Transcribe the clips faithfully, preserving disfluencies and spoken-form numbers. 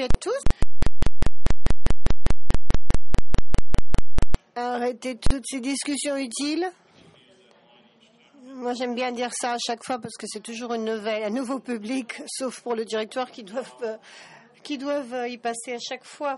à tous. Arrêtez toutes ces discussions utiles. Moi, j'aime bien dire ça à chaque fois parce que c'est toujours une nouvelle, un nouveau public, sauf pour le directoire qui doivent, euh, qui doivent y passer à chaque fois.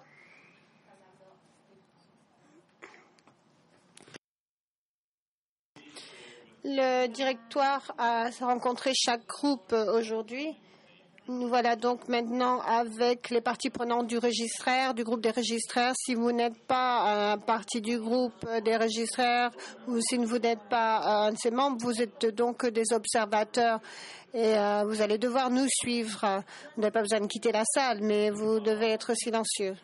Le directoire a rencontré chaque groupe aujourd'hui. Nous voilà donc maintenant avec les parties prenantes du registraire, du groupe des registraires. Si vous n'êtes pas un partie du groupe des registraires ou si vous n'êtes pas un de ses membres, vous êtes donc des observateurs et euh, vous allez devoir nous suivre. Vous n'avez pas besoin de quitter la salle, mais vous devez être silencieux.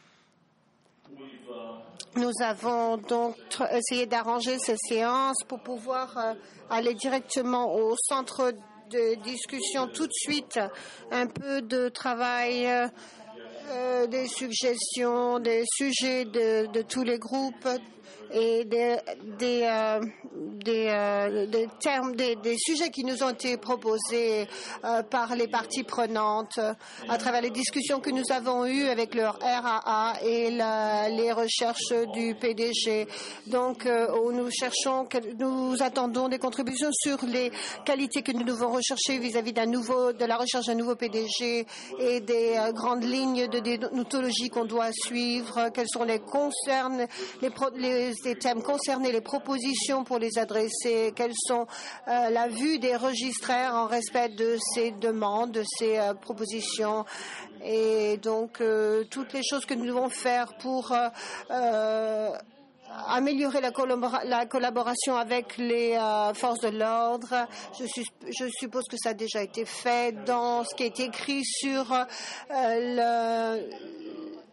Nous avons donc essayé d'arranger ces séances pour pouvoir euh, aller directement au centre de discussion tout de suite, un peu de travail, euh, des suggestions, des sujets de, de tous les groupes et des, des, euh, des, euh, des termes, des, des sujets qui nous ont été proposés euh, par les parties prenantes euh, à travers les discussions que nous avons eues avec leur R A A et la, les recherches du P D G. Donc, euh, où nous cherchons, nous attendons des contributions sur les qualités que nous devons rechercher vis-à-vis d'un nouveau, de la recherche d'un nouveau P D G et des euh, grandes lignes de déontologie qu'on doit suivre. Quels sont les concerns, les, pro, les les thèmes concernés, les propositions pour les adresser, quelles sont euh, la vue des registraires en respect de ces demandes, de ces euh, propositions et donc euh, toutes les choses que nous devons faire pour euh, euh, améliorer la, collabora- la collaboration avec les euh, forces de l'ordre. Je, suis, je suppose que ça a déjà été fait dans ce qui est écrit sur euh, le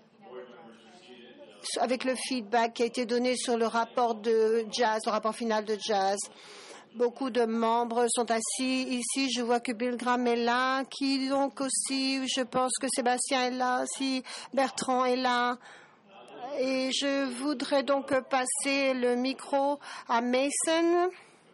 avec le feedback qui a été donné sur le rapport de Jazz, le rapport final de Jazz. Beaucoup de membres sont assis ici. Je vois que Bill Graham est là. Qui donc aussi, je pense que Sébastien est là, si Bertrand est là. Et je voudrais donc passer le micro à Mason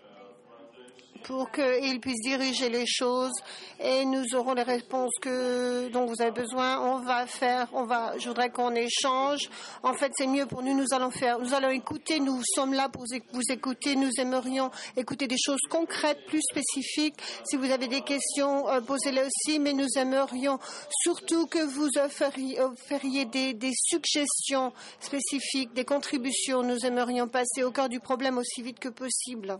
pour qu'il puisse diriger les choses et nous aurons les réponses que, dont vous avez besoin. On va faire, on va, je voudrais qu'on échange. En fait, c'est mieux pour nous. Nous allons faire, nous allons écouter. Nous sommes là pour vous écouter. Nous aimerions écouter des choses concrètes, plus spécifiques. Si vous avez des questions, euh, posez-les aussi. Mais nous aimerions surtout que vous offriez, offriez des, des suggestions spécifiques, des contributions. Nous aimerions passer au cœur du problème aussi vite que possible.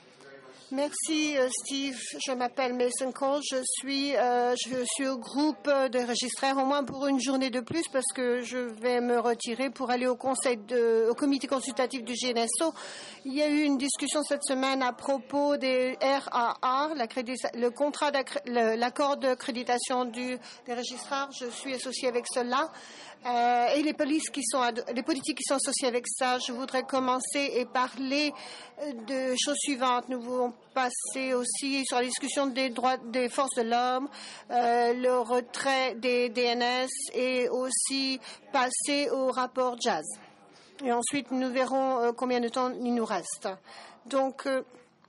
Merci Steve, je m'appelle Mason Cole, je suis, euh, je suis au groupe de registraires au moins pour une journée de plus parce que je vais me retirer pour aller au conseil de, au comité consultatif du G N S O. Il y a eu une discussion cette semaine à propos des R A A, la le contrat l'accord d'accréditation du, des registraires. Je suis associée avec cela. Euh, et les polices qui sont, les politiques qui sont associées avec ça. Je voudrais commencer et parler de choses suivantes. Nous voulons passer aussi sur la discussion des droits des forces de l'homme, euh, le retrait des D N S et aussi passer au rapport Jazz. Et ensuite, nous verrons euh, combien de temps il nous reste. Donc, euh,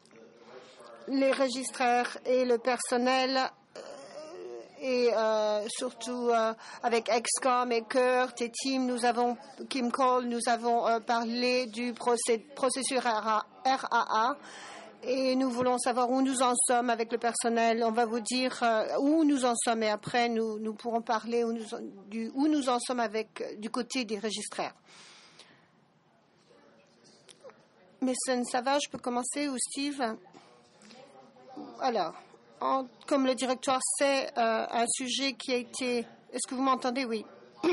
les registraires et le personnel et euh, surtout euh, avec Excom et Kurt et Tim, nous avons Kim Cole, nous avons euh, parlé du procé processus R A A et nous voulons savoir où nous en sommes avec le personnel. On va vous dire euh, où nous en sommes et après nous, nous pourrons parler où nous, du, où nous en sommes avec du côté des registraires. Mason, ça va, je peux commencer ou Steve? Alors. En, comme le directoire sait, euh, un sujet qui a été... Est-ce que vous m'entendez? Oui.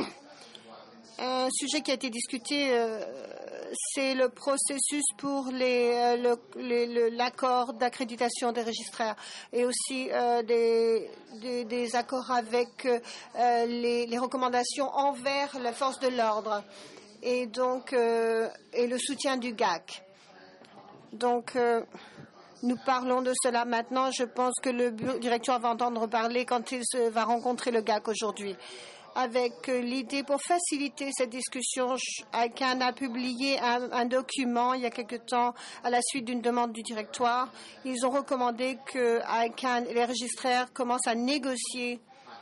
Un sujet qui a été discuté, euh, c'est le processus pour les, euh, le, les, le, l'accord d'accréditation des registraires et aussi euh, des, des, des accords avec euh, les, les recommandations envers la force de l'ordre et donc euh, et le soutien du G A C. Donc... Euh, Nous parlons de cela maintenant. Je pense que le directeur va entendre parler quand il se va rencontrer le G A C aujourd'hui. Avec l'idée pour faciliter cette discussion, I C A N a publié un, un document il y a quelque temps à la suite d'une demande du directoire. Ils ont recommandé que I C A N et les registraires commencent à négocier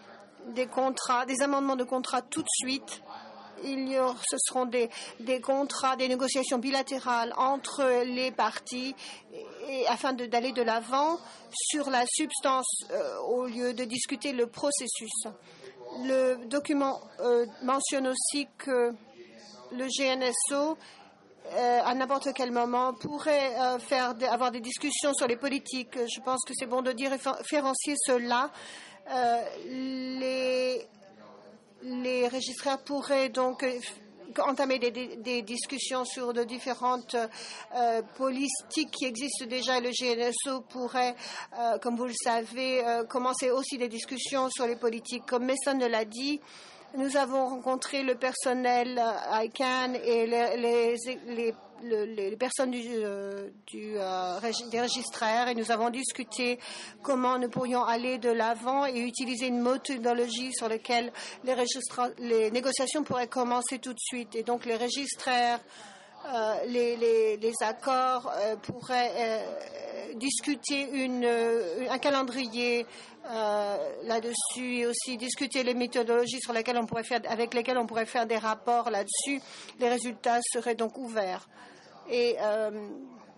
des contrats, des amendements de contrats tout de suite. Il y aura, ce seront des, des contrats, des négociations bilatérales entre les parties et, et afin d'aller de l'avant sur la substance euh, au lieu de discuter le processus. Le document euh, mentionne aussi que le G N S O, euh, à n'importe quel moment, pourrait euh, faire de, avoir des discussions sur les politiques. Je pense que c'est bon de différencier cela. Euh, les, les registraires pourraient donc entamer des, des, des discussions sur de différentes euh, politiques qui existent déjà. Le G N S O pourrait, euh, comme vous le savez, euh, commencer aussi des discussions sur les politiques. Comme Mason l'a dit, nous avons rencontré le personnel à I C A N et les, les, les, les, les personnes du, du, euh, des registraires et nous avons discuté comment nous pourrions aller de l'avant et utiliser une méthodologie sur laquelle les, les négociations pourraient commencer tout de suite. Et donc les registraires, euh, les, les, les accords euh, pourraient euh, discuter une, un calendrier Euh, là-dessus et aussi discuter les méthodologies sur lesquelles on pourrait faire, avec lesquelles on pourrait faire des rapports là-dessus. Les résultats seraient donc ouverts. Et, euh,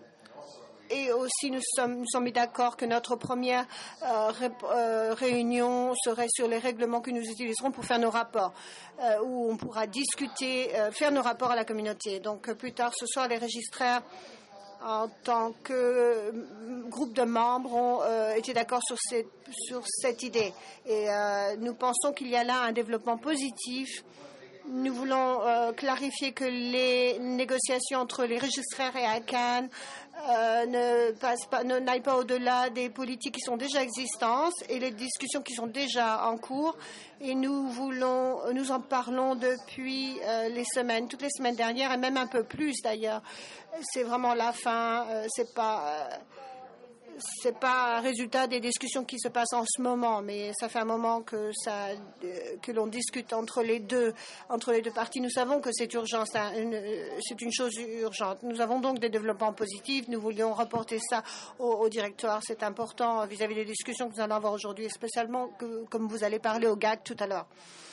et aussi, nous sommes, nous sommes mis d'accord que notre première euh, ré, euh, réunion serait sur les règlements que nous utiliserons pour faire nos rapports, euh, où on pourra discuter, euh, faire nos rapports à la communauté. Donc, plus tard ce soir, les registraires en tant que groupe de membres, ont euh, été d'accord sur cette, sur cette idée. Et euh, nous pensons qu'il y a là un développement positif. Nous voulons euh, clarifier que les négociations entre les registraires et I C A N euh, ne passent pas, ne n'aillent pas au-delà des politiques qui sont déjà existantes et les discussions qui sont déjà en cours. Et nous voulons, nous en parlons depuis euh, les semaines, toutes les semaines dernières et même un peu plus d'ailleurs. C'est vraiment la fin. Euh, c'est pas. Euh, C'est pas un résultat des discussions qui se passent en ce moment, mais ça fait un moment que ça, que l'on discute entre les deux, entre les deux parties. Nous savons que c'est urgent, c'est une, c'est une chose urgente. Nous avons donc des développements positifs. Nous voulions reporter ça au, au directoire. C'est important vis-à-vis des discussions que nous allons avoir aujourd'hui, spécialement que, comme vous allez parler au G A C tout à l'heure.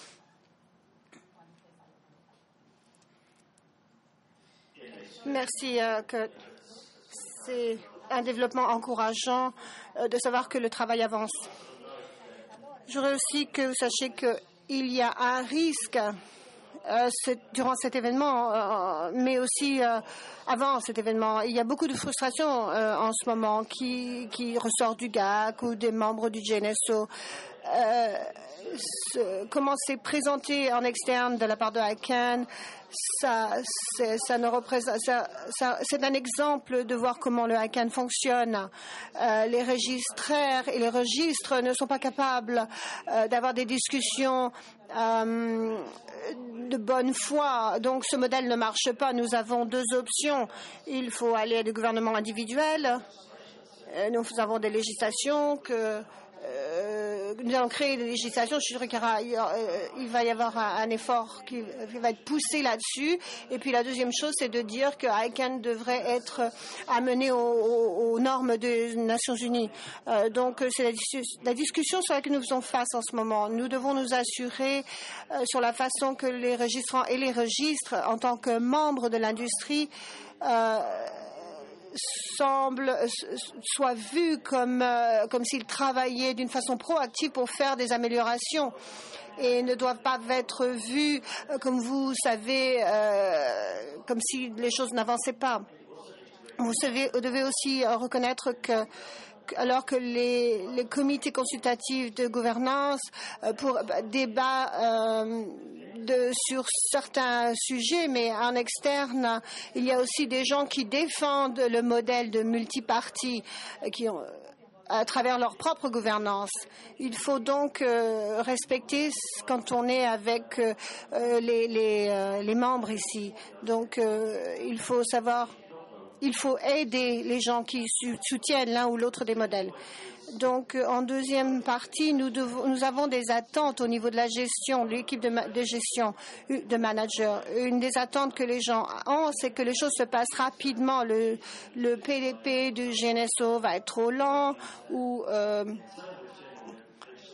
Merci, euh, que c'est un développement encourageant euh, de savoir que le travail avance. Je voudrais aussi que vous sachiez qu'il y a un risque euh, durant cet événement, euh, mais aussi euh, avant cet événement. Il y a beaucoup de frustration euh, en ce moment qui, qui ressort du G A C ou des membres du G N S O. Euh, ce, comment c'est présenté en externe de la part de I C A N, ça, c'est, ça ne représente, ça, ça, c'est un exemple de voir comment le I C A N fonctionne. Euh, les registraires et les registres ne sont pas capables euh, d'avoir des discussions euh, de bonne foi. Donc ce modèle ne marche pas. Nous avons deux options. Il faut aller à des gouvernements individuels. Euh, nous avons des législations que Euh, nous allons créer des législations. Je suis sûre qu'il y aura, il va y avoir un, un effort qui, qui va être poussé là-dessus. Et puis la deuxième chose, c'est de dire que I C A N devrait être amené aux, aux, aux normes des Nations Unies. Euh, donc c'est la, la discussion sur laquelle nous faisons face en ce moment. Nous devons nous assurer euh, sur la façon que les registrants et les registres, en tant que membres de l'industrie, euh, semble soit vu comme, euh, comme s'ils travaillaient d'une façon proactive pour faire des améliorations et ne doivent pas être vus, euh, comme vous savez, euh, comme si les choses n'avançaient pas. Vous, savez, vous devez aussi euh, reconnaître que alors que les, les comités consultatifs de gouvernance euh, pour bah, débat euh, de, sur certains sujets, mais en externe, il y a aussi des gens qui défendent le modèle de multiparti euh, qui ont à travers leur propre gouvernance. Il faut donc euh, respecter quand on est avec euh, les, les, euh, les membres ici. Donc, euh, il faut savoir... Il faut aider les gens qui soutiennent l'un ou l'autre des modèles. Donc, en deuxième partie, nous, devons, nous avons des attentes au niveau de la gestion, de l'équipe de, de gestion, de managers. Une des attentes que les gens ont, c'est que les choses se passent rapidement. Le, le P D P du G N S O va être trop lent ou... Euh,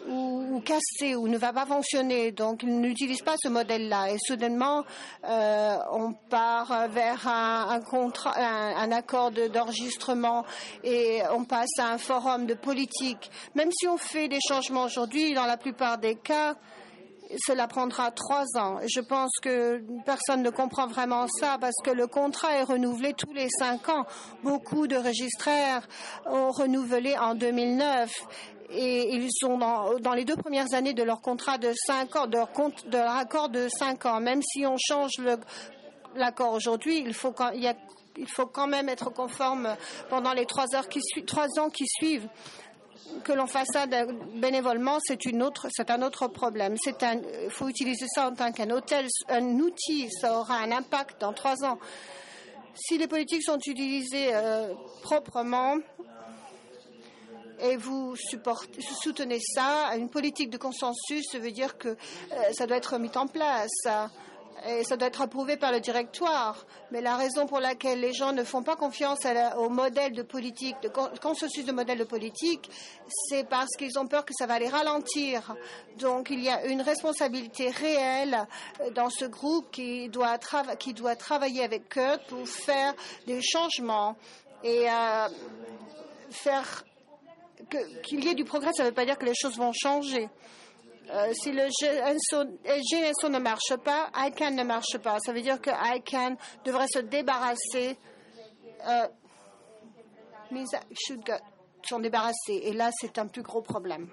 ou, ou cassé ou ne va pas fonctionner. Donc, ils n'utilisent pas ce modèle-là. Et soudainement, euh, on part vers un, un, contrat, un, un accord d'enregistrement et on passe à un forum de politique. Même si on fait des changements aujourd'hui, dans la plupart des cas, cela prendra trois ans. Je pense que personne ne comprend vraiment ça parce que le contrat est renouvelé tous les cinq ans. Beaucoup de registraires ont renouvelé en deux mille neuf et ils sont dans, dans les deux premières années de leur contrat de cinq ans, de leur, compte, de leur accord de cinq ans. Même si on change l'accord aujourd'hui, il faut quand, il y a, il faut quand même être conforme pendant les trois heures qui suivent, trois ans qui suivent. Que l'on fasse ça bénévolement, c'est une autre, c'est un autre problème. C'est un, il faut utiliser ça en tant qu'un hôtel, un outil. Ça aura un impact dans trois ans. Si les politiques sont utilisées euh, proprement et vous supportez, soutenez ça, une politique de consensus, ça veut dire que euh, ça doit être mis en place. Ça, et ça doit être approuvé par le directoire. Mais la raison pour laquelle les gens ne font pas confiance à la, au modèle de politique, de consensus de modèle de politique, c'est parce qu'ils ont peur que ça va les ralentir. Donc il y a une responsabilité réelle dans ce groupe qui doit, trava- qui doit travailler avec Kurt pour faire des changements et euh, faire que, qu'il y ait du progrès. Ça ne veut pas dire que les choses vont changer. Euh, si le G N S O ne marche pas, I C A N ne marche pas. Ça veut dire que I C A N devrait se débarrasser, euh, s'en débarrasser. Et là, c'est un plus gros problème.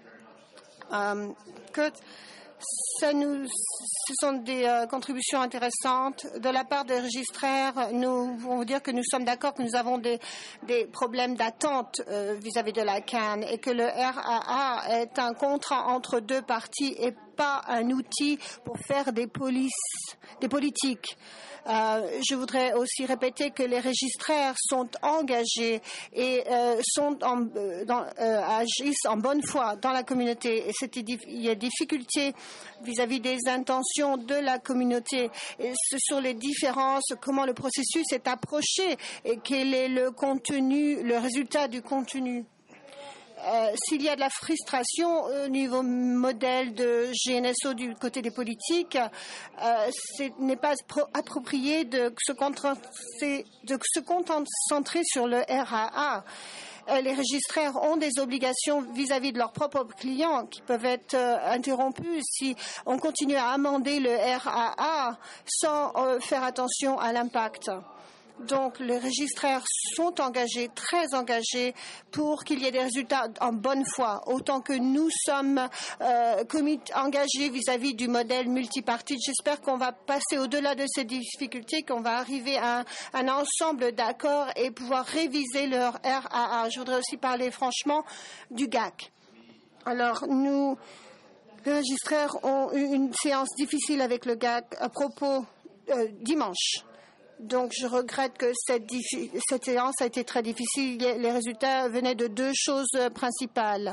Euh, Kurt, ça nous, ce sont des euh, contributions intéressantes. De la part des registraires, nous voulons dire que nous sommes d'accord que nous avons des, des problèmes d'attente euh, vis-à-vis de la C A N et que le R A A est un contrat entre deux parties et pas un outil pour faire des, polices, des politiques. Euh, je voudrais aussi répéter que les registraires sont engagés et euh, sont en, euh, dans, euh, agissent en bonne foi dans la communauté. Et il y a des difficultés vis-à-vis des intentions de la communauté et sur les différences, comment le processus est approché et quel est le contenu, le résultat du contenu. Euh, s'il y a de la frustration au niveau modèle de G N S O du côté des politiques, euh, ce n'est pas approprié de se, de se concentrer sur le R A A. Euh, les registraires ont des obligations vis-à-vis de leurs propres clients qui peuvent être euh, interrompues si on continue à amender le R A A sans euh, faire attention à l'impact. Donc, les registraires sont engagés, très engagés, pour qu'il y ait des résultats en bonne foi, autant que nous sommes euh, engagés vis-à-vis du modèle multipartite. J'espère qu'on va passer au-delà de ces difficultés, qu'on va arriver à un, un ensemble d'accords et pouvoir réviser leur R A A. Je voudrais aussi parler franchement du G A C. Alors, nous, les registraires ont eu une séance difficile avec le G A C à propos euh, dimanche. Donc, je regrette que cette, cette séance a été très difficile. Les résultats venaient de deux choses principales.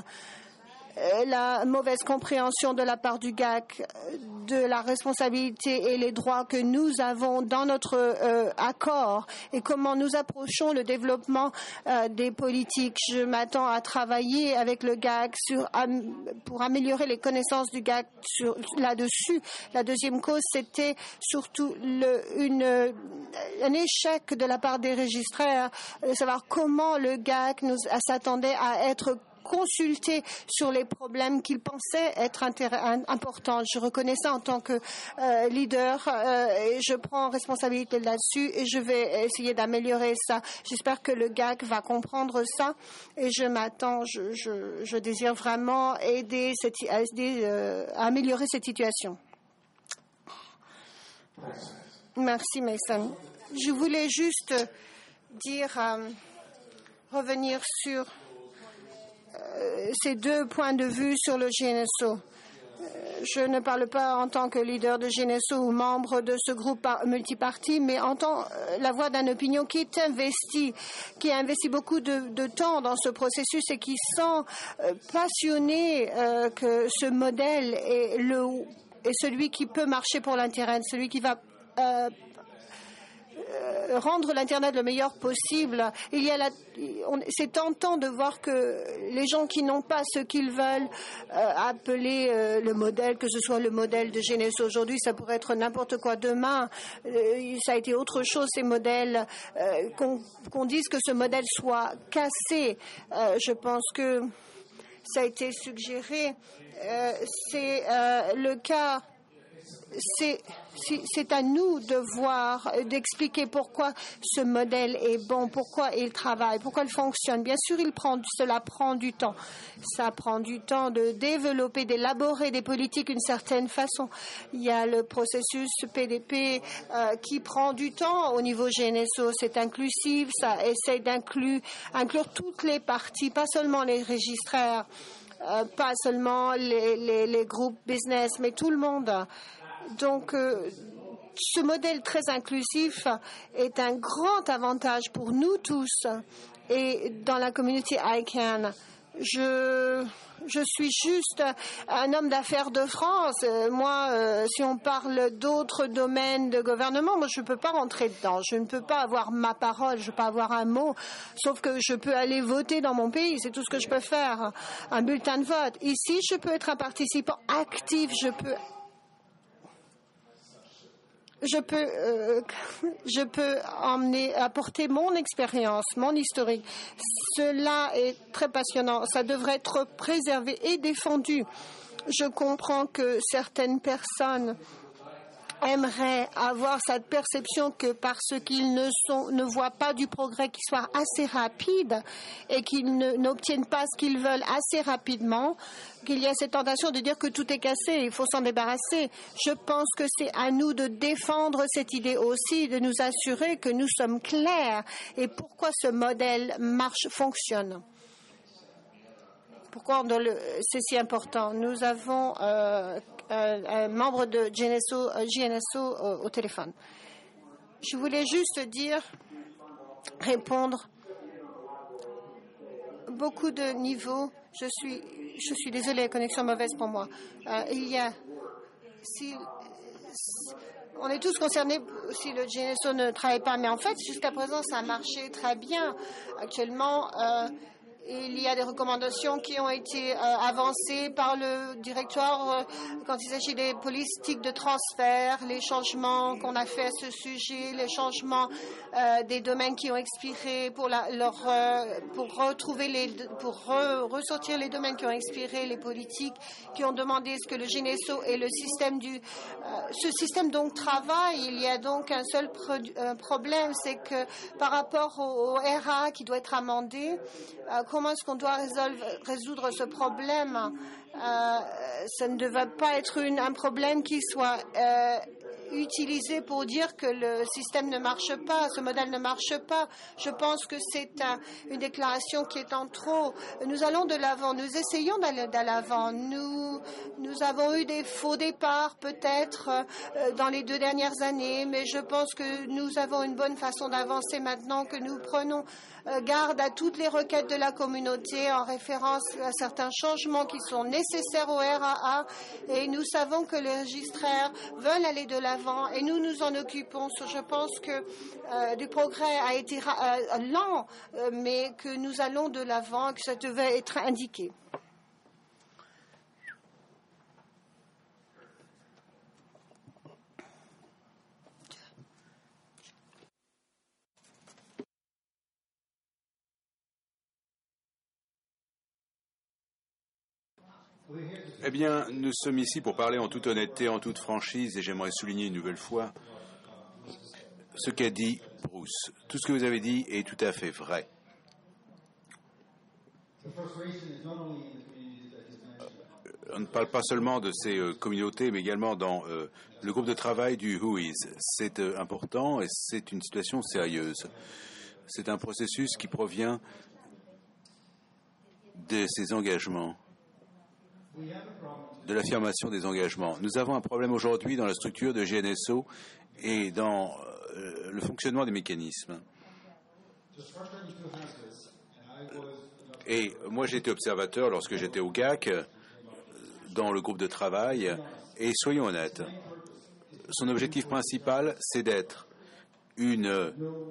La mauvaise compréhension de la part du G A C de la responsabilité et les droits que nous avons dans notre euh, accord et comment nous approchons le développement euh, des politiques. Je m'attends à travailler avec le G A C sur, am, pour améliorer les connaissances du G A C là-dessus. La deuxième cause, c'était surtout le, une, un échec de la part des registraires, de savoir comment le G A C nous s'attendait à être consulter sur les problèmes qu'ils pensaient être importants. Je reconnais ça en tant que euh, leader euh, et je prends responsabilité là-dessus et je vais essayer d'améliorer ça. J'espère que le G A C va comprendre ça et je m'attends, je, je, je désire vraiment aider, cette, aider euh, à améliorer cette situation. Merci, Mason. Je voulais juste dire, euh, revenir sur Euh, ces deux points de vue sur le G N S O. Euh, je ne parle pas en tant que leader de G N S O ou membre de ce groupe multiparti, mais en tant euh, la voix d'une opinion qui est investie, qui a investi beaucoup de, de temps dans ce processus et qui sent euh, passionné euh, que ce modèle est, le, est celui qui peut marcher pour l'intérêt, celui qui va euh, euh, rendre l'Internet le meilleur possible. Il y a la, on, c'est tentant de voir que les gens qui n'ont pas ce qu'ils veulent euh, appeler euh, le modèle, que ce soit le modèle de Geneso aujourd'hui, ça pourrait être n'importe quoi demain. Euh, ça a été autre chose, ces modèles, euh, qu'on, qu'on dise que ce modèle soit cassé. Euh, je pense que ça a été suggéré. Euh, c'est euh, le cas. C'est, c'est à nous de voir, d'expliquer pourquoi ce modèle est bon, pourquoi il travaille, pourquoi il fonctionne. Bien sûr, il prend, cela prend du temps. Ça prend du temps de développer, d'élaborer des politiques d'une certaine façon. Il y a le processus P D P euh, qui prend du temps au niveau Geneso. C'est inclusif, ça essaie d'inclure inclure toutes les parties, pas seulement les registraires, euh, pas seulement les, les, les groupes business, mais tout le monde. Donc, euh, ce modèle très inclusif est un grand avantage pour nous tous. Et dans la communauté I C A N, je, je suis juste un homme d'affaires de France. Moi, euh, si on parle d'autres domaines de gouvernement, moi, je ne peux pas rentrer dedans. Je ne peux pas avoir ma parole, je ne peux pas avoir un mot, sauf que je peux aller voter dans mon pays. C'est tout ce que je peux faire, un bulletin de vote. Ici, je peux être un participant actif, je peux... Je peux, euh, je peux emmener, apporter mon expérience, mon historique. Cela est très passionnant. Ça devrait être préservé et défendu. Je comprends que certaines personnes aimeraient avoir cette perception que parce qu'ils ne sont, ne voient pas du progrès qui soit assez rapide et qu'ils ne, n'obtiennent pas ce qu'ils veulent assez rapidement, qu'il y a cette tentation de dire que tout est cassé, il faut s'en débarrasser. Je pense que c'est à nous de défendre cette idée aussi, de nous assurer que nous sommes clairs et pourquoi ce modèle marche, fonctionne. Pourquoi le, c'est si important. Nous avons euh, un, un membre de Geneso, G N S O au, au téléphone. Je voulais juste dire, répondre, beaucoup de niveaux. Je suis, je suis désolée, la connexion est mauvaise pour moi. Euh, il y a, si, on est tous concernés si le G N S O ne travaille pas, mais en fait, jusqu'à présent, ça a marché très bien. Actuellement, euh, il y a des recommandations qui ont été euh, avancées par le directoire euh, quand il s'agit des politiques de transfert, les changements qu'on a fait à ce sujet, les changements euh, des domaines qui ont expiré pour, la, leur, euh, pour retrouver les, pour re, ressortir les domaines qui ont expiré, les politiques qui ont demandé ce que le G N S O et le système du, euh, ce système donc travaille. Il y a donc un seul pro, euh, problème, c'est que par rapport au, au R A qui doit être amendé, euh, comment est-ce qu'on doit résolve, résoudre ce problème? euh, Ça ne devrait pas être une, un problème qui soit euh, utilisé pour dire que le système ne marche pas, ce modèle ne marche pas. Je pense que c'est un, une déclaration qui est en trop. Nous allons de l'avant, nous essayons d'aller de l'avant. Nous, nous avons eu des faux départs peut-être euh, dans les deux dernières années, mais je pense que nous avons une bonne façon d'avancer maintenant, que nous prenons garde à toutes les requêtes de la communauté en référence à certains changements qui sont nécessaires au R A A, et nous savons que les registraires veulent aller de l'avant et nous nous en occupons. Je pense que euh, du progrès a été euh, lent, euh, mais que nous allons de l'avant et que ça devait être indiqué. Eh bien, nous sommes ici pour parler en toute honnêteté, en toute franchise, et j'aimerais souligner une nouvelle fois ce qu'a dit Bruce. Tout ce que vous avez dit est tout à fait vrai. On ne parle pas seulement de ces euh, communautés, mais également dans euh, le groupe de travail du W H O I S. C'est euh, important et c'est une situation sérieuse. C'est un processus qui provient de ces engagements, de l'affirmation des engagements. Nous avons un problème aujourd'hui dans la structure de G N S O et dans euh, le fonctionnement des mécanismes. Et moi, j'étais observateur lorsque j'étais au G A C, dans le groupe de travail, et soyons honnêtes, son objectif principal, c'est d'être une,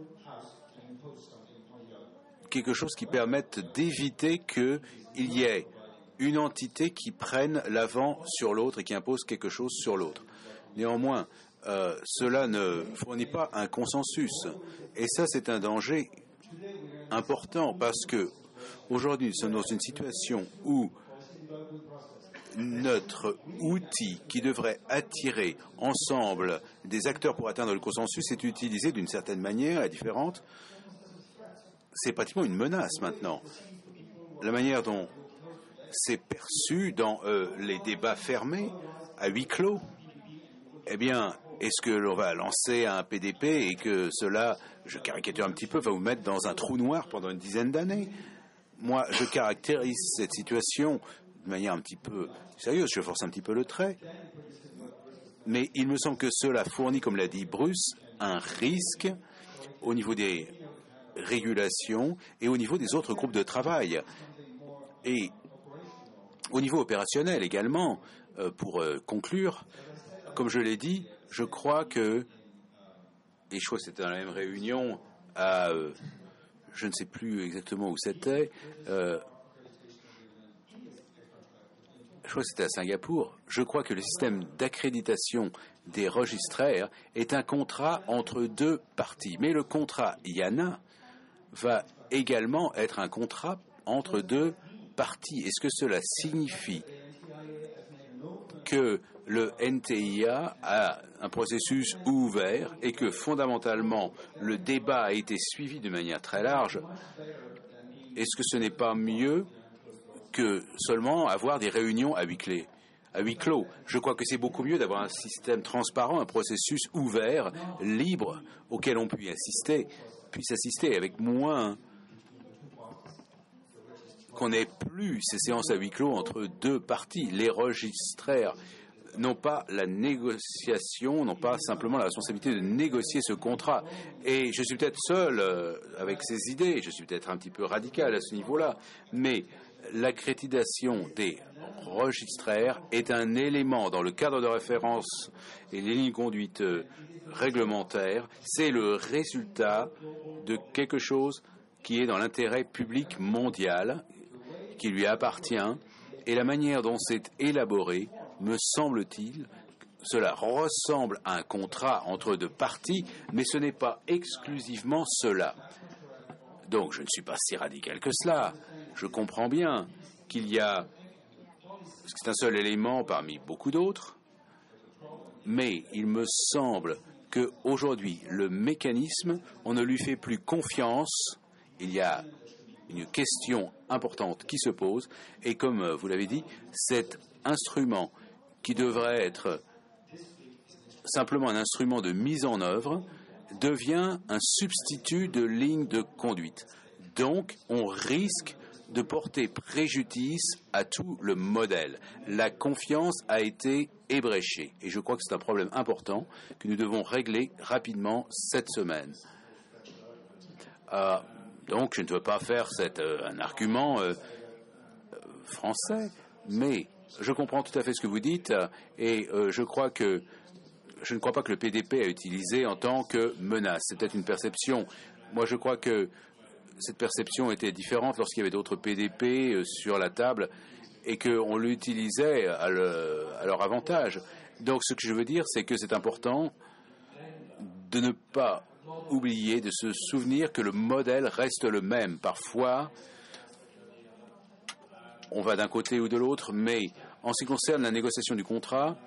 quelque chose qui permette d'éviter qu'il y ait une entité qui prenne l'avant sur l'autre et qui impose quelque chose sur l'autre. Néanmoins, euh, cela ne fournit pas un consensus. Et ça, c'est un danger important parce que aujourd'hui, nous sommes dans une situation où notre outil qui devrait attirer ensemble des acteurs pour atteindre le consensus est utilisé d'une certaine manière et différente. C'est pratiquement une menace maintenant. La manière dont c'est perçu dans euh, les débats fermés, à huis clos, eh bien, est-ce que l'on va lancer un P D P et que cela, je caricature un petit peu, va vous mettre dans un trou noir pendant une dizaine d'années? Moi, je caractérise cette situation de manière un petit peu sérieuse, je force un petit peu le trait, mais il me semble que cela fournit, comme l'a dit Bruce, un risque au niveau des régulations et au niveau des autres groupes de travail. Et au niveau opérationnel également, euh, pour euh, conclure, comme je l'ai dit, je crois que, et je crois que c'était dans la même réunion à, euh, je ne sais plus exactement où c'était, euh, je crois que c'était à Singapour, je crois que le système d'accréditation des registraires est un contrat entre deux parties. Mais le contrat I A N A va également être un contrat entre deux parties. Est-ce que cela signifie que le N T I A a un processus ouvert et que fondamentalement le débat a été suivi de manière très large? Est-ce que ce n'est pas mieux que seulement avoir des réunions à huis clos? À huis clos. Je crois que c'est beaucoup mieux d'avoir un système transparent, un processus ouvert, libre, auquel on puisse assister, puisse assister avec moins qu'on n'ait plus ces séances à huis clos entre deux parties. Les registraires n'ont pas la négociation, n'ont pas simplement la responsabilité de négocier ce contrat. Et je suis peut-être seul euh, avec ces idées, je suis peut-être un petit peu radical à ce niveau-là, mais l'accréditation des registraires est un élément dans le cadre de référence et les lignes de conduite euh, réglementaires. C'est le résultat de quelque chose qui est dans l'intérêt public mondial, qui lui appartient, et la manière dont c'est élaboré, me semble-t-il, cela ressemble à un contrat entre deux parties, mais ce n'est pas exclusivement cela. Donc je ne suis pas si radical que cela. Je comprends bien qu'il y a, c'est un seul élément parmi beaucoup d'autres, mais il me semble qu'aujourd'hui, le mécanisme, on ne lui fait plus confiance. Il y a une question importante qui se pose, et comme vous l'avez dit, cet instrument qui devrait être simplement un instrument de mise en œuvre devient un substitut de ligne de conduite. Donc, on risque de porter préjudice à tout le modèle. La confiance a été ébréchée, et je crois que c'est un problème important que nous devons régler rapidement cette semaine. Euh, Donc, je ne veux pas faire cet, euh, un argument euh, français, mais je comprends tout à fait ce que vous dites et euh, je crois que je ne crois pas que le P D P a utilisé en tant que menace. C'est peut-être une perception. Moi, je crois que cette perception était différente lorsqu'il y avait d'autres P D P euh, sur la table et qu'on l'utilisait à, le, à leur avantage. Donc, ce que je veux dire, c'est que c'est important de ne pas oublier, de se souvenir que le modèle reste le même. Parfois, on va d'un côté ou de l'autre, mais en ce qui concerne la négociation du contrat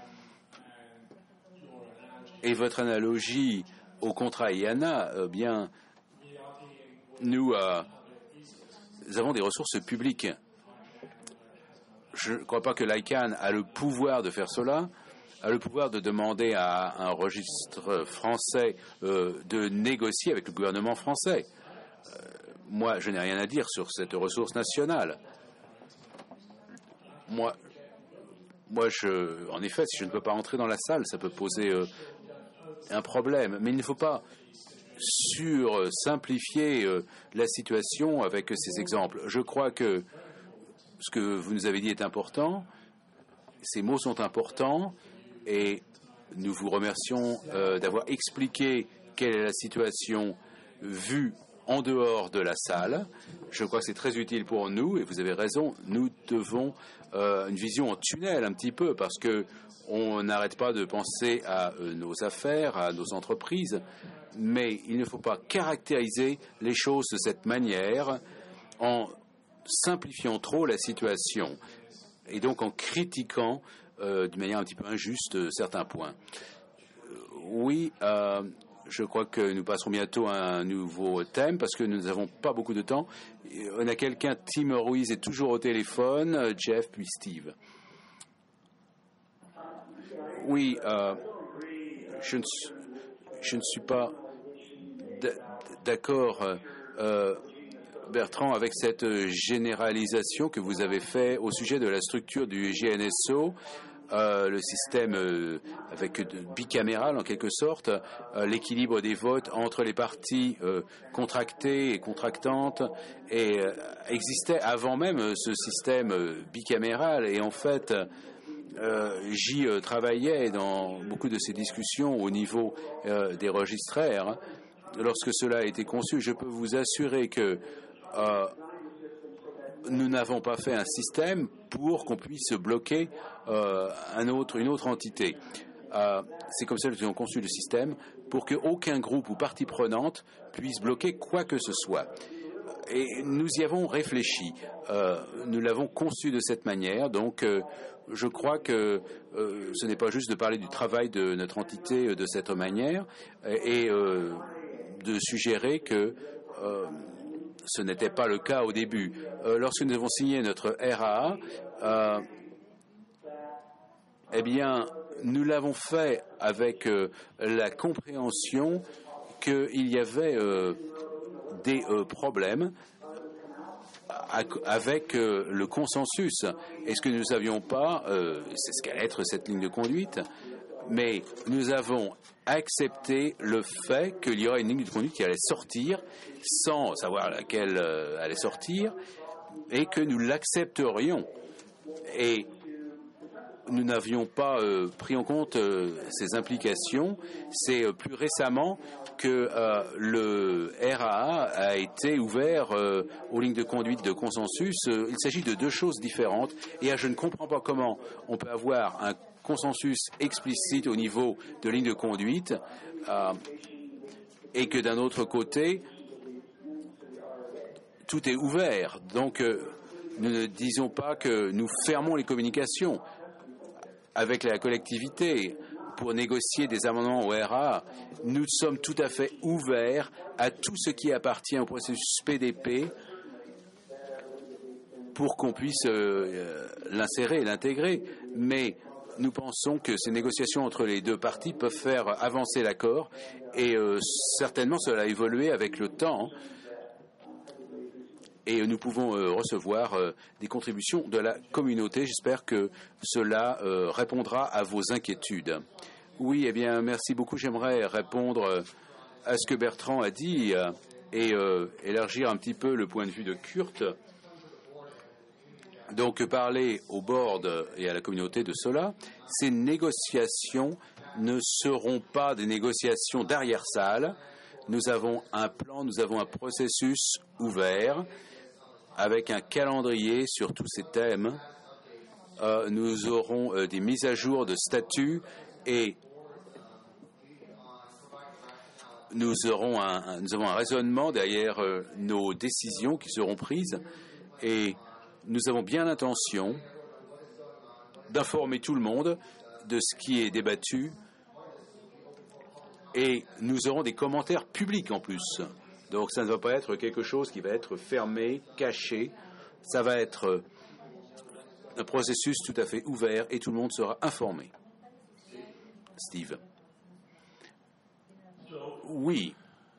et votre analogie au contrat I A N A, eh bien, nous, euh, nous avons des ressources publiques. Je ne crois pas que l'I C A N a le pouvoir de faire cela, a le pouvoir de demander à un registre français euh, de négocier avec le gouvernement français. Euh, moi, je n'ai rien à dire sur cette ressource nationale. Moi, moi je, en effet, si je ne peux pas entrer dans la salle, ça peut poser euh, un problème. Mais il ne faut pas sur-simplifier euh, la situation avec ces exemples. Je crois que ce que vous nous avez dit est important. Ces mots sont importants. Et nous vous remercions euh, d'avoir expliqué quelle est la situation vue en dehors de la salle. Je crois que c'est très utile pour nous, et vous avez raison, nous devons euh, une vision en tunnel un petit peu, parce que on n'arrête pas de penser à euh, nos affaires, à nos entreprises, mais il ne faut pas caractériser les choses de cette manière en simplifiant trop la situation et donc en critiquant euh, d'une manière un petit peu injuste euh, certains points. Euh, oui, euh, je crois que nous passerons bientôt à un nouveau thème parce que nous n'avons pas beaucoup de temps. On a quelqu'un, Tim Ruiz est toujours au téléphone, Jeff puis Steve. Oui, euh, je, ne, je ne suis pas d'accord, euh, Bertrand, avec cette généralisation que vous avez faite au sujet de la structure du G N S O. Euh, le système euh, avec bicaméral en quelque sorte, euh, l'équilibre des votes entre les parties euh, contractées et contractantes et, euh, existait avant même euh, ce système euh, bicaméral et en fait euh, j'y euh, travaillais dans beaucoup de ces discussions au niveau euh, des registraires. Lorsque cela a été conçu, je peux vous assurer que euh, nous n'avons pas fait un système pour qu'on puisse bloquer euh, un autre, une autre entité. Euh, c'est comme ça que nous avons conçu le système pour qu'aucun groupe ou partie prenante puisse bloquer quoi que ce soit. Et nous y avons réfléchi. Euh, nous l'avons conçu de cette manière. Donc, euh, je crois que euh, ce n'est pas juste de parler du travail de notre entité de cette manière et, et euh, de suggérer que euh, ce n'était pas le cas au début. Euh, lorsque nous avons signé notre R A A, euh, eh bien, nous l'avons fait avec euh, la compréhension qu'il y avait euh, des euh, problèmes avec euh, le consensus. Est-ce que nous ne savions pas, euh, c'est ce qu'allait être cette ligne de conduite, mais nous avons accepté le fait qu'il y aurait une ligne de conduite qui allait sortir sans savoir laquelle euh, allait sortir et que nous l'accepterions. Et nous n'avions pas euh, pris en compte euh, ces implications. C'est euh, plus récemment que euh, le R A A a été ouvert euh, aux lignes de conduite de consensus. Euh, il s'agit de deux choses différentes et euh, je ne comprends pas comment on peut avoir un consensus explicite au niveau de ligne de conduite euh, et que d'un autre côté, tout est ouvert. Donc, euh, nous ne disons pas que nous fermons les communications avec la collectivité pour négocier des amendements au R A A. Nous sommes tout à fait ouverts à tout ce qui appartient au processus P D P pour qu'on puisse euh, l'insérer et l'intégrer. Mais nous pensons que ces négociations entre les deux parties peuvent faire avancer l'accord et euh, certainement cela a évolué avec le temps. Et nous pouvons euh, recevoir euh, des contributions de la communauté. J'espère que cela euh, répondra à vos inquiétudes. Oui, eh bien, merci beaucoup. J'aimerais répondre euh, à ce que Bertrand a dit euh, et euh, élargir un petit peu le point de vue de Kurt. Donc, parler au board et à la communauté de cela, ces négociations ne seront pas des négociations d'arrière-salle. Nous avons un plan, nous avons un processus ouvert avec un calendrier sur tous ces thèmes. Euh, nous aurons euh, des mises à jour de statut et nous aurons un, un, nous avons un raisonnement derrière euh, nos décisions qui seront prises et nous avons bien l'intention d'informer tout le monde de ce qui est débattu et nous aurons des commentaires publics en plus. Donc ça ne va pas être quelque chose qui va être fermé, caché. Ça va être un processus tout à fait ouvert et tout le monde sera informé. Steve. Oui.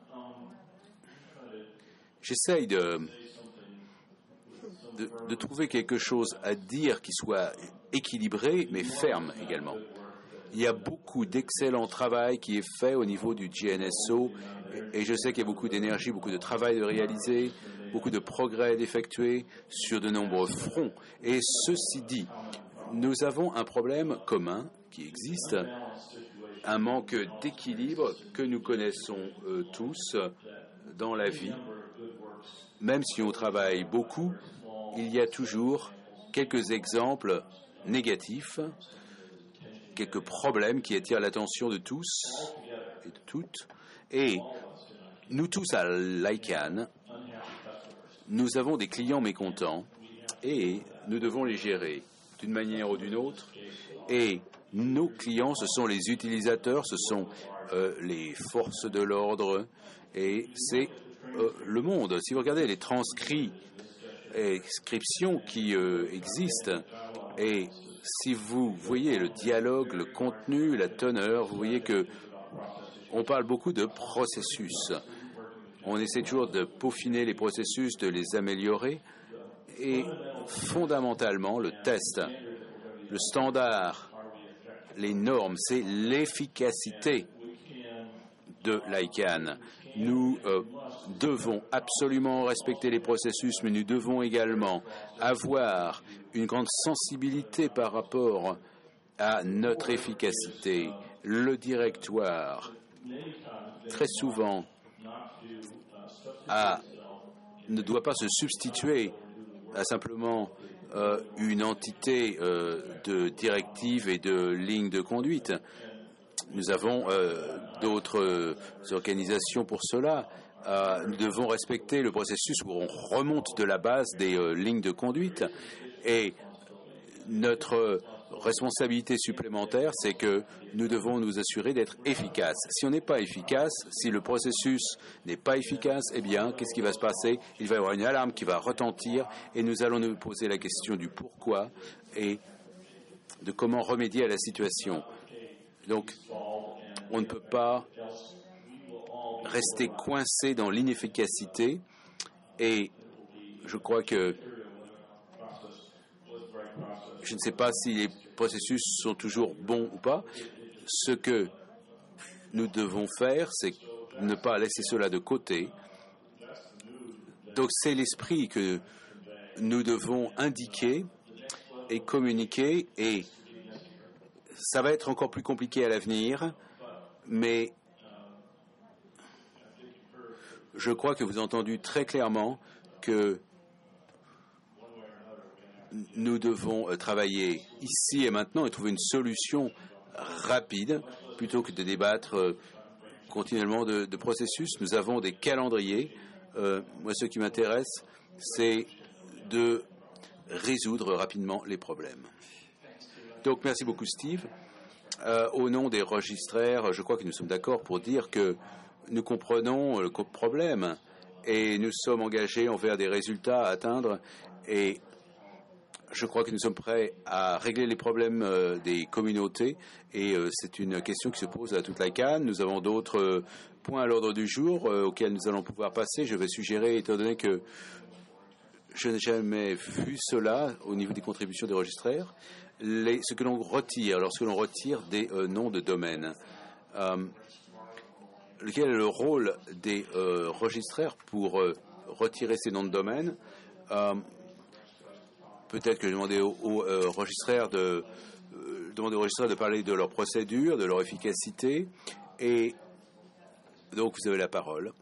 J'essaye de, de, de trouver quelque chose à dire qui soit équilibré mais ferme également. Il y a beaucoup d'excellent travail qui est fait au niveau du G N S O et je sais qu'il y a beaucoup d'énergie, beaucoup de travail de réaliser, beaucoup de progrès d'effectuer sur de nombreux fronts. Et ceci dit, nous avons un problème commun qui existe un manque d'équilibre que nous connaissons euh, tous dans la vie. Même si on travaille beaucoup, il y a toujours quelques exemples négatifs, quelques problèmes qui attirent l'attention de tous et de toutes. Et nous tous à l'ICANN, nous avons des clients mécontents et nous devons les gérer d'une manière ou d'une autre. Et nos clients, ce sont les utilisateurs, ce sont euh, les forces de l'ordre et c'est euh, le monde. Si vous regardez les transcrits et inscriptions qui euh, existent et si vous voyez le dialogue, le contenu, la teneur, vous voyez que on parle beaucoup de processus. On essaie toujours de peaufiner les processus, de les améliorer. Et fondamentalement, le test, le standard, les normes, c'est l'efficacité de l'ICANN. Nous euh, devons absolument respecter les processus, mais nous devons également avoir une grande sensibilité par rapport à notre efficacité. Le directoire, très souvent, a, ne doit pas se substituer à simplement euh, une entité euh, de directive et de ligne de conduite. Nous avons euh, d'autres euh, organisations pour cela. Euh, nous devons respecter le processus où on remonte de la base des euh, lignes de conduite. Et notre responsabilité supplémentaire, c'est que nous devons nous assurer d'être efficaces. Si on n'est pas efficace, si le processus n'est pas efficace, eh bien, qu'est-ce qui va se passer? Il va y avoir une alarme qui va retentir et nous allons nous poser la question du pourquoi et de comment remédier à la situation. Donc, on ne peut pas rester coincé dans l'inefficacité et je crois que je ne sais pas si les processus sont toujours bons ou pas. Ce que nous devons faire, c'est ne pas laisser cela de côté. Donc c'est l'esprit que nous devons indiquer et communiquer et ça va être encore plus compliqué à l'avenir, mais je crois que vous avez entendu très clairement que nous devons travailler ici et maintenant et trouver une solution rapide plutôt que de débattre continuellement de, de processus. Nous avons des calendriers. Euh, moi, ce qui m'intéresse, c'est de résoudre rapidement les problèmes. Donc, merci beaucoup, Steve. Euh, au nom des registraires, je crois que nous sommes d'accord pour dire que nous comprenons le problème et nous sommes engagés envers des résultats à atteindre et je crois que nous sommes prêts à régler les problèmes euh, des communautés et euh, c'est une question qui se pose à toute l'ICANN. Nous avons d'autres euh, points à l'ordre du jour euh, auxquels nous allons pouvoir passer. Je vais suggérer, étant donné que je n'ai jamais vu cela au niveau des contributions des registraires, les, ce que l'on retire lorsque l'on retire des euh, noms de domaine. Euh, quel est le rôle des euh, registraires pour euh, retirer ces noms de domaine? euh, Peut-être que je demandais aux, aux euh, registraires de euh, demander aux registraires de parler de leur procédure, de leur efficacité. Et donc, vous avez la parole.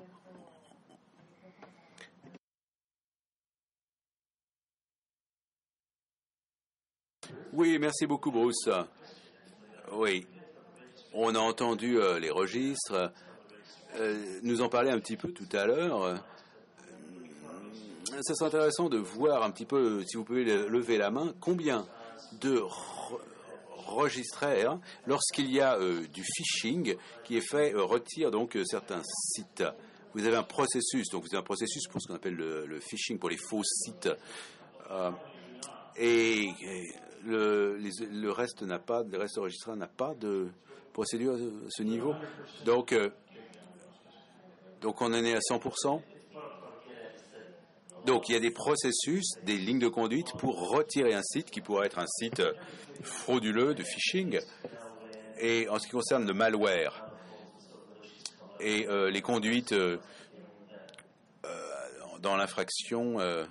Oui, merci beaucoup, Bruce. Oui, on a entendu euh, les registres. Euh, nous en parler un petit peu tout à l'heure. Ça serait intéressant de voir un petit peu, si vous pouvez lever la main, combien de re registraires, lorsqu'il y a euh, du phishing qui est fait, euh, retire donc euh, certains sites. Vous avez un processus, donc vous avez un processus pour ce qu'on appelle le, le phishing, pour les faux sites. Euh, et, et le, les, le reste n'a pas, le reste registraire n'a pas de procédure à ce niveau. Donc, euh, donc on en est à cent pour cent. Donc, il y a des processus, des lignes de conduite pour retirer un site qui pourrait être un site frauduleux de phishing. Et en ce qui concerne le malware et euh, les conduites euh, euh, dans l'infraction, euh,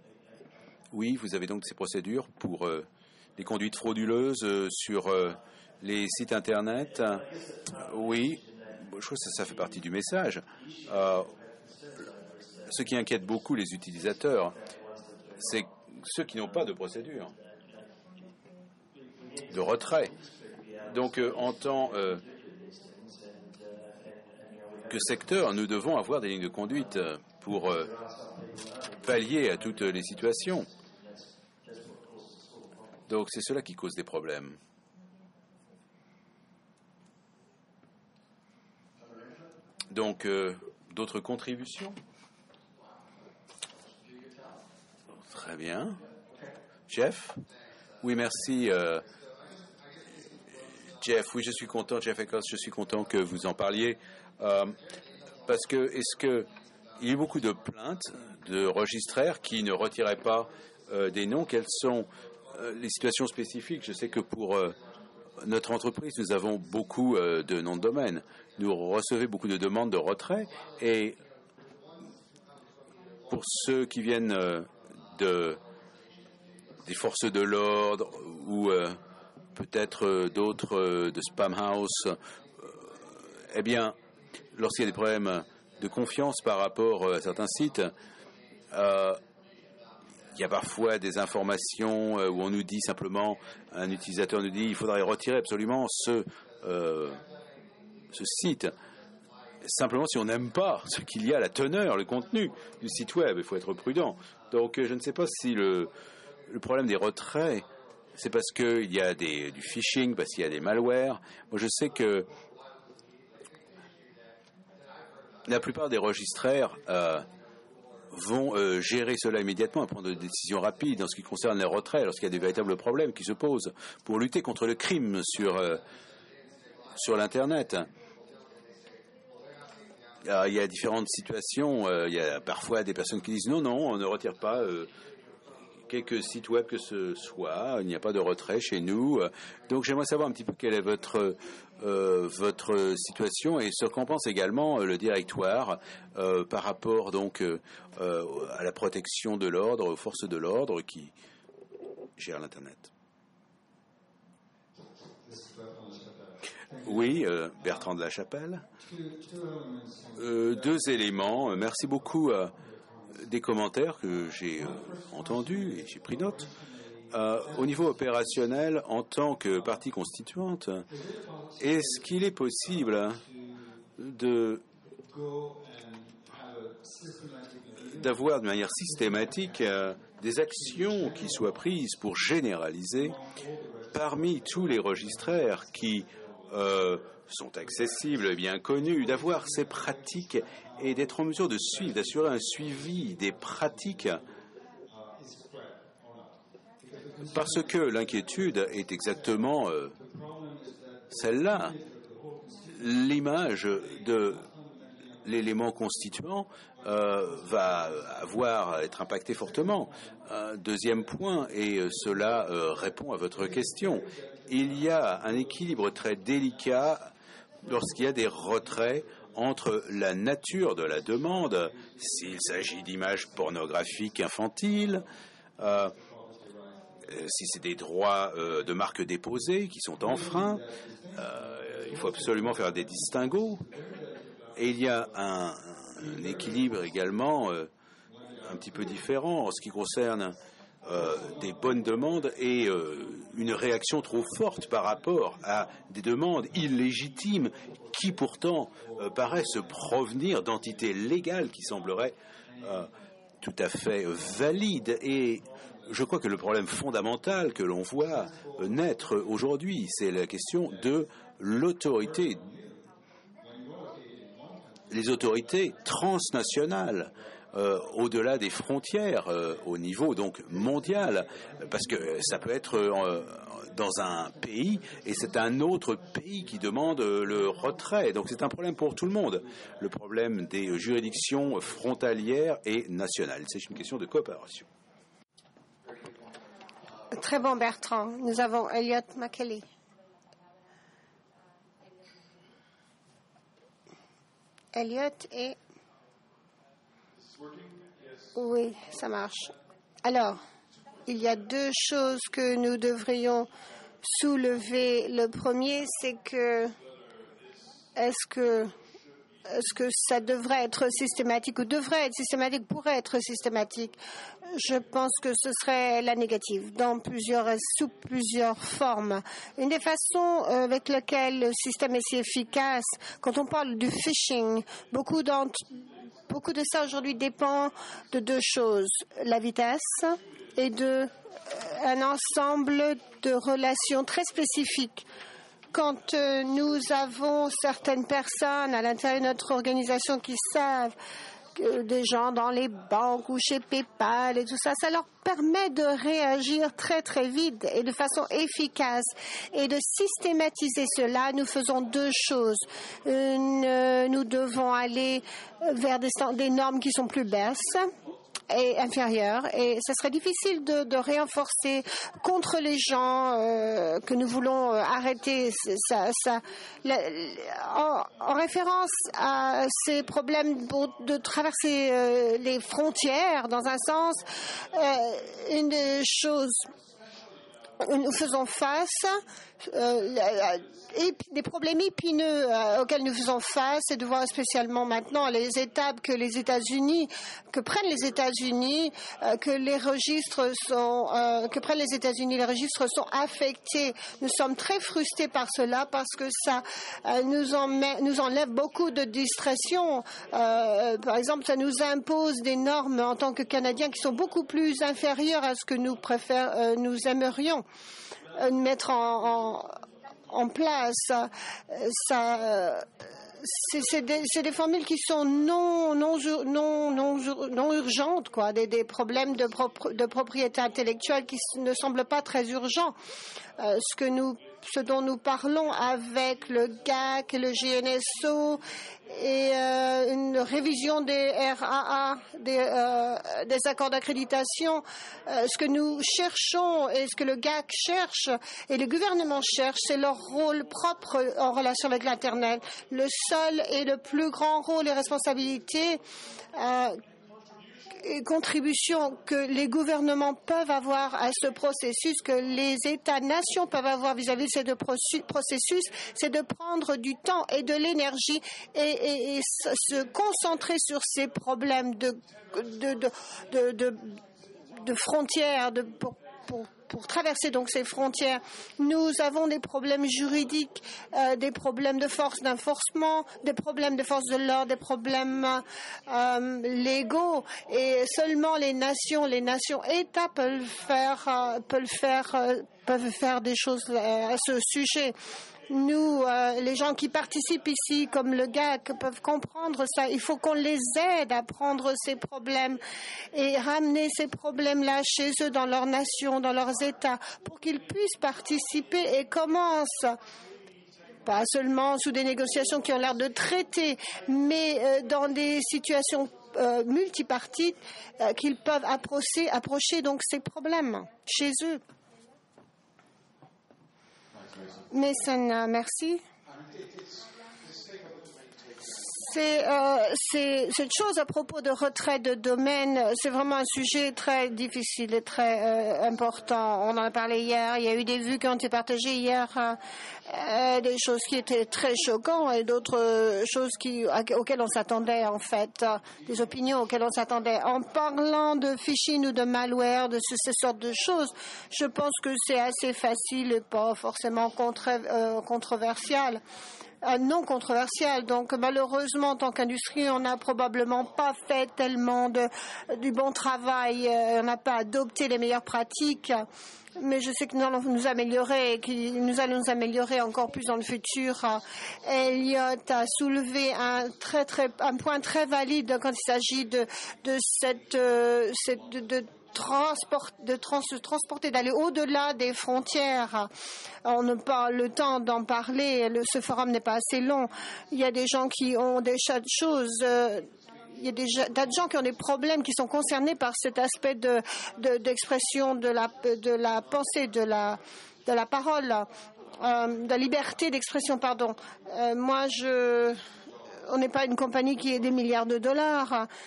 oui, vous avez donc ces procédures pour euh, les conduites frauduleuses euh, sur euh, Les sites Internet, euh, oui, je trouve que ça, ça fait partie du message. Euh, ce qui inquiète beaucoup les utilisateurs, c'est ceux qui n'ont pas de procédure de retrait. Donc, euh, en tant euh, que secteur, nous devons avoir des lignes de conduite pour euh, pallier à toutes les situations. Donc, c'est cela qui cause des problèmes. Donc, euh, d'autres contributions? Très bien. Jeff? Oui, merci. Euh, Jeff, oui, je suis content, Jeff Eckers, je suis content que vous en parliez. Euh, parce que, est-ce que il y a eu beaucoup de plaintes de registraires qui ne retiraient pas euh, des noms? Quelles sont euh, les situations spécifiques? Je sais que pour euh, notre entreprise, nous avons beaucoup euh, de noms de domaine. Nous recevons beaucoup de demandes de retrait. Et pour ceux qui viennent euh, de, des forces de l'ordre ou euh, peut-être euh, d'autres euh, de Spam House, euh, eh bien, lorsqu'il y a des problèmes de confiance par rapport à certains sites, euh, il y a parfois des informations euh, où on nous dit simplement, un utilisateur nous dit, il faudrait retirer absolument ce, euh, ce site. Simplement si on n'aime pas ce qu'il y a, la teneur, le contenu du site web, il faut être prudent. Donc je ne sais pas si le, le problème des retraits, c'est parce qu'il y a des, du phishing, parce qu'il y a des malwares. Moi je sais que la plupart des registraires euh, vont euh, gérer cela immédiatement et prendre des décisions rapides en ce qui concerne les retraits lorsqu'il y a des véritables problèmes qui se posent pour lutter contre le crime sur, euh, sur l'Internet. Alors, il y a différentes situations. Euh, il y a parfois des personnes qui disent non, non, on ne retire pas euh, quelques sites web que ce soit. Il n'y a pas de retrait chez nous. Donc, j'aimerais savoir un petit peu quelle est votre, euh, votre situation et ce qu'en pense également euh, le directoire euh, par rapport donc euh, à la protection de l'ordre, aux forces de l'ordre qui gèrent l'Internet. Oui, euh, Bertrand de la Chapelle. Euh, deux éléments. Merci beaucoup euh, des commentaires que j'ai euh, entendus et j'ai pris note. Euh, au niveau opérationnel, en tant que partie constituante, est-ce qu'il est possible de d'avoir de manière systématique euh, des actions qui soient prises pour généraliser parmi tous les registraires qui euh, sont accessibles et bien connus, d'avoir ces pratiques et d'être en mesure de suivre, d'assurer un suivi des pratiques. Parce que l'inquiétude est exactement euh, celle-là. L'image de l'élément constituant euh, va avoir, être impactée fortement. Un deuxième point, et cela euh, répond à votre question, il y a un équilibre très délicat lorsqu'il y a des retraits entre la nature de la demande, s'il s'agit d'images pornographiques infantiles, euh, si c'est des droits euh, de marque déposés qui sont enfreints, euh, il faut absolument faire des distinguos. Et il y a un, un équilibre également euh, un petit peu différent en ce qui concerne euh, des bonnes demandes et euh, une réaction trop forte par rapport à des demandes illégitimes qui pourtant euh, paraissent provenir d'entités légales qui sembleraient euh, tout à fait valides. Et je crois que le problème fondamental que l'on voit euh, naître aujourd'hui, c'est la question de l'autorité, les autorités transnationales, euh, au-delà des frontières, euh, au niveau donc mondial, parce que ça peut être euh, dans un pays et c'est un autre pays qui demande le retrait. Donc c'est un problème pour tout le monde. Le problème des juridictions frontalières et nationales. C'est une question de coopération. Très bon, Bertrand. Nous avons Elliot McKelly. Elliot et... Oui, ça marche. Alors, il y a deux choses que nous devrions soulever. Le premier, c'est que est-ce que est-ce que ça devrait être systématique ou devrait être systématique, pourrait être systématique? Je pense que ce serait la négative, dans plusieurs, sous plusieurs formes. Une des façons avec lesquelles le système est si efficace, quand on parle du phishing, beaucoup, beaucoup de ça aujourd'hui dépend de deux choses, la vitesse et de un ensemble de relations très spécifiques. Quand euh, nous avons certaines personnes à l'intérieur de notre organisation qui savent que des gens dans les banques ou chez PayPal et tout ça, ça leur permet de réagir très très vite et de façon efficace. Et de systématiser cela, nous faisons deux choses. Une, euh, nous devons aller vers des, des normes qui sont plus basses et inférieure, et ce serait difficile de, de renforcer contre les gens euh, que nous voulons euh, arrêter. Ça, ça, la, en, en référence à ces problèmes pour, de traverser euh, les frontières, dans un sens, euh, une des choses nous faisons face, euh, et des problèmes épineux euh, auxquels nous faisons face, et de voir spécialement maintenant les étapes que les États-Unis, que prennent les États-Unis, euh, que les registres sont, euh, que prennent les États-Unis, les registres sont affectés. Nous sommes très frustrés par cela parce que ça euh, nous, en met, nous enlève beaucoup de distraction. Euh, par exemple, ça nous impose des normes en tant que Canadiens qui sont beaucoup plus inférieures à ce que nous préférons, euh, nous aimerions mettre en, en, en place. Ça, c'est des, des formules qui sont non, non, non, non, non urgentes, quoi, des, des problèmes de, propre, de propriété intellectuelle qui ne semblent pas très urgents. Euh, ce, que nous, ce dont nous parlons avec le G A C et le G N S O et euh, une révision des R A A, des, euh, des accords d'accréditation, euh, ce que nous cherchons et ce que le G A C cherche et le gouvernement cherche, c'est leur rôle propre en relation avec l'Internet. Le seul et le plus grand rôle et responsabilité euh, et contribution que les gouvernements peuvent avoir à ce processus, que les États-nations peuvent avoir vis-à-vis de ces deux processus, c'est de prendre du temps et de l'énergie et, et, et se concentrer sur ces problèmes de, de, de, de, de, de frontières, de, pour, pour pour traverser donc ces frontières. Nous avons des problèmes juridiques, euh, des problèmes de force d'enforcement, des problèmes de force de l'ordre, des problèmes euh, légaux, et seulement les nations, les nations États peuvent faire, euh, peuvent faire, euh, peuvent faire des choses euh, à ce sujet. Nous, euh, les gens qui participent ici, comme le G A C, peuvent comprendre ça. Il faut qu'on les aide à prendre ces problèmes et ramener ces problèmes-là chez eux, dans leur nation, dans leurs États, pour qu'ils puissent participer et commencent, pas seulement sous des négociations qui ont l'air de traiter, mais euh, dans des situations euh, multipartites, euh, qu'ils peuvent approcher, approcher donc ces problèmes chez eux. Mason, merci. C'est, euh, c'est, cette chose à propos de retrait de domaine, c'est vraiment un sujet très difficile et très euh, important. On en a parlé hier, il y a eu des vues qui ont été partagées hier, euh, des choses qui étaient très choquantes et d'autres choses qui, auxquelles on s'attendait en fait, des opinions auxquelles on s'attendait. En parlant de phishing ou de malware, de ce, ces sortes de choses, je pense que c'est assez facile et pas forcément contre, euh, controversial. Non controversial. Donc malheureusement, en tant qu'industrie, on n'a probablement pas fait tellement de, du bon travail, on n'a pas adopté les meilleures pratiques, mais je sais que nous allons nous améliorer et que nous allons nous améliorer encore plus dans le futur. Elliot a soulevé un, très, très, un point très valide quand il s'agit de, de cette, euh, cette de, de Transport, de trans, transporter, d'aller au-delà des frontières. On n'a pas le temps d'en parler, le, ce forum n'est pas assez long. Il y a des gens qui ont des tas de choses. Euh, il y a des tas de gens qui ont des problèmes, qui sont concernés par cet aspect de, de, d'expression de la, de la pensée, de la, de la parole, euh, de la liberté d'expression, pardon. Euh, moi, je, on n'est pas une compagnie qui ait des milliards de dollars.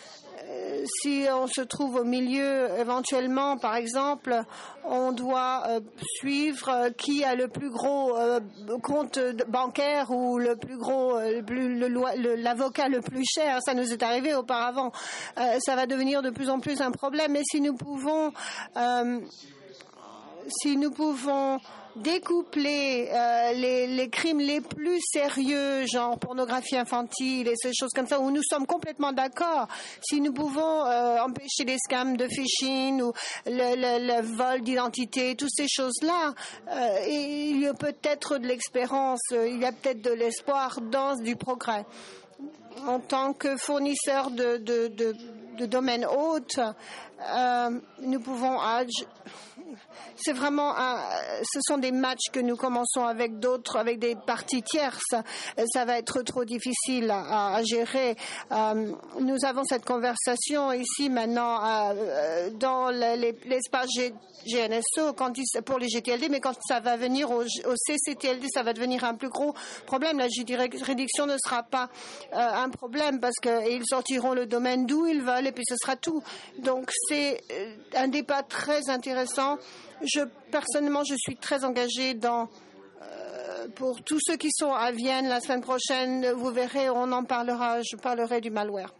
Euh, si on se trouve au milieu, éventuellement, par exemple, on doit euh, suivre euh, qui a le plus gros euh, compte bancaire ou le plus gros, euh, le, le, l'avocat le plus cher. Ça nous est arrivé auparavant. Euh, ça va devenir de plus en plus un problème. Mais si nous pouvons, euh, si nous pouvons découpler euh, les, les crimes les plus sérieux, genre pornographie infantile et ces choses comme ça, où nous sommes complètement d'accord, si nous pouvons euh, empêcher les scams de phishing ou le, le, le vol d'identité, toutes ces choses-là, euh, il y a peut-être de l'expérience, il y a peut-être de l'espoir dans du progrès. En tant que fournisseur de, de, de, de domaines hôtes, euh, nous pouvons... C'est vraiment un, ce sont des matchs que nous commençons avec d'autres, avec des parties tierces. Ça va être trop difficile à, à gérer. Euh, nous avons cette conversation ici maintenant euh, dans l'espace G, GNSO quand il, pour les G T L D, mais quand ça va venir au, au C C T L D, ça va devenir un plus gros problème. La juridiction ne sera pas euh, un problème parce qu'ils sortiront le domaine d'où ils veulent et puis ce sera tout. Donc c'est un débat très intéressant. Je, personnellement, je suis très engagée dans, euh, pour tous ceux qui sont à Vienne la semaine prochaine, vous verrez, on en parlera, je parlerai du malware.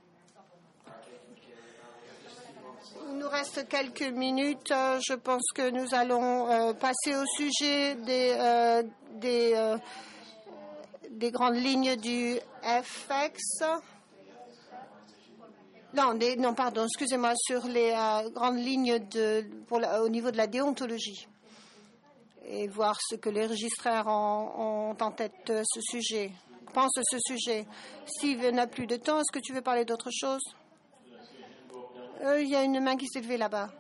Il nous reste quelques minutes. Je pense que nous allons euh, passer au sujet des, euh, des, euh, des grandes lignes du F X. Non, des, non, pardon, excusez-moi, sur les euh, grandes lignes de, pour la, au niveau de la déontologie et voir ce que les registraires ont, ont en tête de ce sujet, pensent de ce sujet. Steve n'a plus de temps, est-ce que tu veux parler d'autre chose? euh, Il y a une main qui s'est levée là-bas.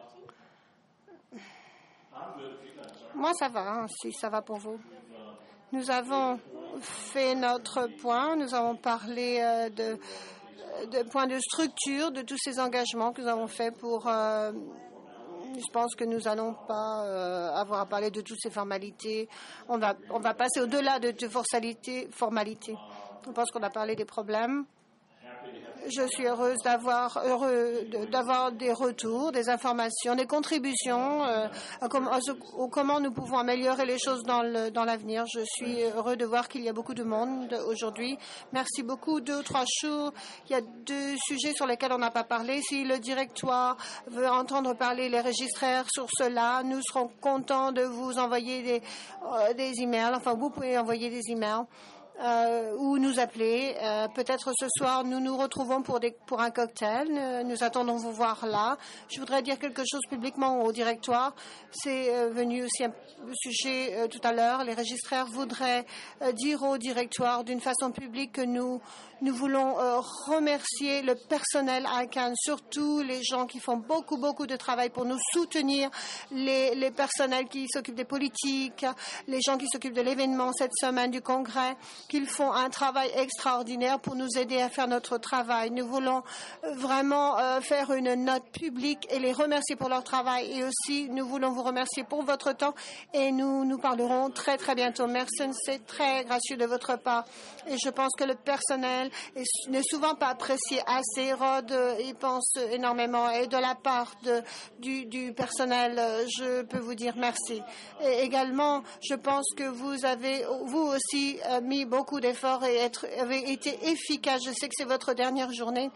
Moi, ça va, hein, si ça va pour vous. Nous avons fait notre point, nous avons parlé euh, de... de point de structure de tous ces engagements que nous avons faits pour... Euh, je pense que nous n'allons pas euh, avoir à parler de toutes ces formalités. On va, on va passer au-delà de, de formalités, formalités. Je pense qu'on a parlé des problèmes. Je suis heureuse d'avoir, heureux d'avoir des retours, des informations, des contributions euh, à, com à, ce, à comment nous pouvons améliorer les choses dans le, dans l'avenir. Je suis heureux de voir qu'il y a beaucoup de monde aujourd'hui. Merci beaucoup. Deux ou trois jours. Il y a deux sujets sur lesquels on n'a pas parlé. Si le directoire veut entendre parler les registraires sur cela, nous serons contents de vous envoyer des, euh, des emails. Enfin, vous pouvez envoyer des emails. Euh, ou nous appeler. Euh, peut-être ce soir, nous nous retrouvons pour, des, pour un cocktail. Euh, nous attendons vous voir là. Je voudrais dire quelque chose publiquement au directoire. C'est euh, venu aussi un sujet euh, tout à l'heure. Les registraires voudraient euh, dire au directoire d'une façon publique que nous, nous voulons euh, remercier le personnel à I C A N, surtout les gens qui font beaucoup, beaucoup de travail pour nous soutenir, les, les personnels qui s'occupent des politiques, les gens qui s'occupent de l'événement cette semaine du Congrès, qu'ils font un travail extraordinaire pour nous aider à faire notre travail. Nous voulons vraiment euh, faire une note publique et les remercier pour leur travail. Et aussi, nous voulons vous remercier pour votre temps et nous nous parlerons très, très bientôt. Merci, c'est très gracieux de votre part. Et je pense que le personnel n'est souvent pas apprécié assez. Rod y pense énormément. Et de la part de, du, du personnel, je peux vous dire merci. Et également, je pense que vous avez, vous aussi, mis beaucoup d'efforts et être, avez été efficace. Je sais que c'est votre dernière journée.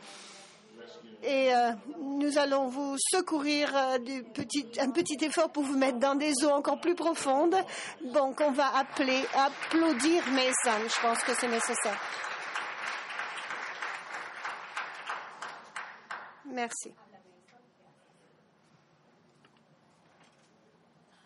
Et euh, nous allons vous secourir euh, du petit, un petit effort pour vous mettre dans des eaux encore plus profondes. Donc, on va appeler, applaudir Mason. Je pense que c'est nécessaire. Merci.